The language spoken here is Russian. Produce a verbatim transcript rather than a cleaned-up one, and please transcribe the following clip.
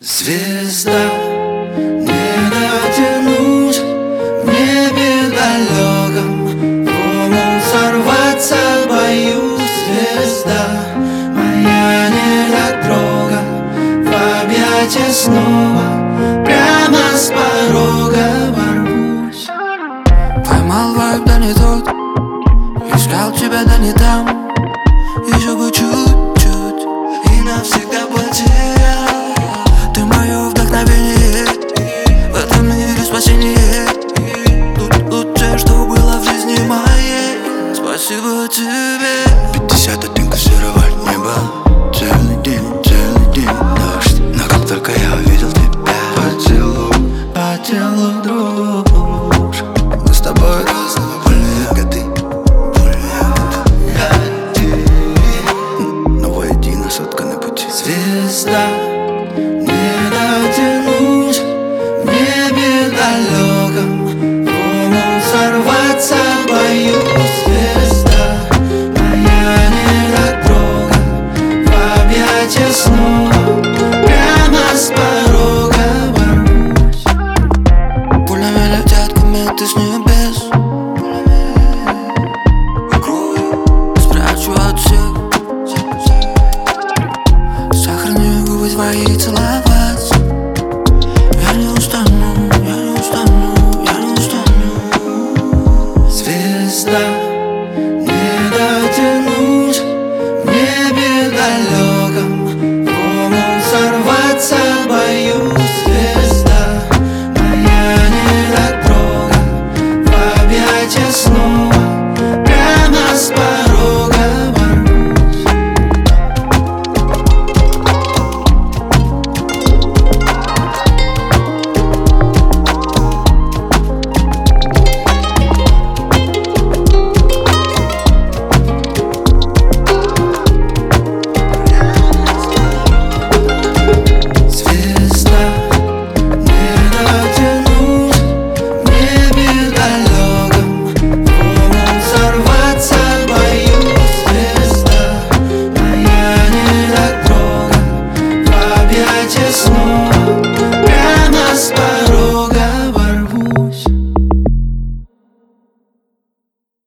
Звезда, не дотянуть в небе далеком, в омут сорваться боюсь. Звезда моя недотрога, в объятия снова прямо с порога ворвусь. Поймал вайб, да не тот, искал тебя, да не там. Еще бы чуть-чуть и навсегда потерял. Ты мое вдохновение, в этом мире спасение. Тут лучшее, что было в жизни моей. Спасибо тебе. Пятьдесят оттенков серого неба, целый день, целый день дождь. Но как только я увидел тебя, по телу, по телу дрожь. Мы с тобой разного больные годы, больные годы, но воедино сотканы пути. Звезда, не дотянуть в небе далеком, в омут сорваться боюсь. Звезда моя недотрога, в объятия снова прямо с порога ворвусь. Пулями летят кометы с небес. Спрячу от всех. Сохраню губы твои, целовать.